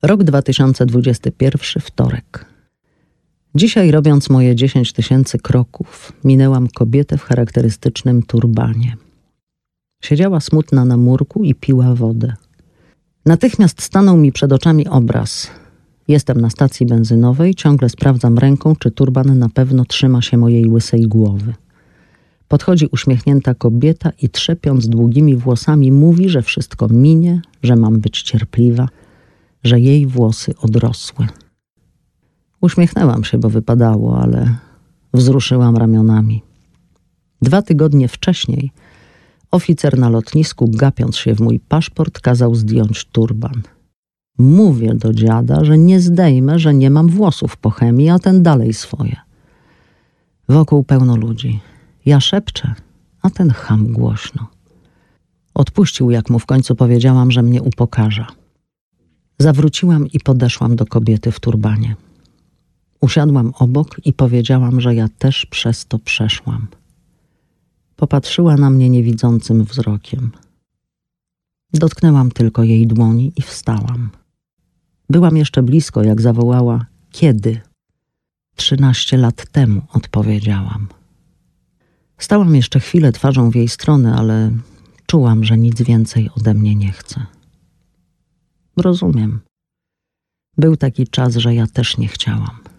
Rok 2021, wtorek. Dzisiaj, robiąc moje 10 000 kroków, minęłam kobietę w charakterystycznym turbanie. Siedziała smutna na murku i piła wodę. Natychmiast stanął mi przed oczami obraz. Jestem na stacji benzynowej, ciągle sprawdzam ręką, czy turban na pewno trzyma się mojej łysej głowy. Podchodzi uśmiechnięta kobieta i trzepiąc długimi włosami mówi, że wszystko minie, że mam być cierpliwa, że jej włosy odrosły. Uśmiechnęłam się, bo wypadało, ale wzruszyłam ramionami. 2 tygodnie wcześniej oficer na lotnisku, gapiąc się w mój paszport, kazał zdjąć turban. Mówię do dziada, że nie zdejmę, że nie mam włosów po chemii, a ten dalej swoje. Wokół pełno ludzi. Ja szepczę, a ten cham głośno. Odpuścił, jak mu w końcu powiedziałam, że mnie upokarza. Zawróciłam i podeszłam do kobiety w turbanie. Usiadłam obok i powiedziałam, że ja też przez to przeszłam. Popatrzyła na mnie niewidzącym wzrokiem. Dotknęłam tylko jej dłoni i wstałam. Byłam jeszcze blisko, jak zawołała: kiedy? 13 lat temu, odpowiedziałam. Stałam jeszcze chwilę twarzą w jej stronę, ale czułam, że nic więcej ode mnie nie chce. Rozumiem. Był taki czas, że ja też nie chciałam.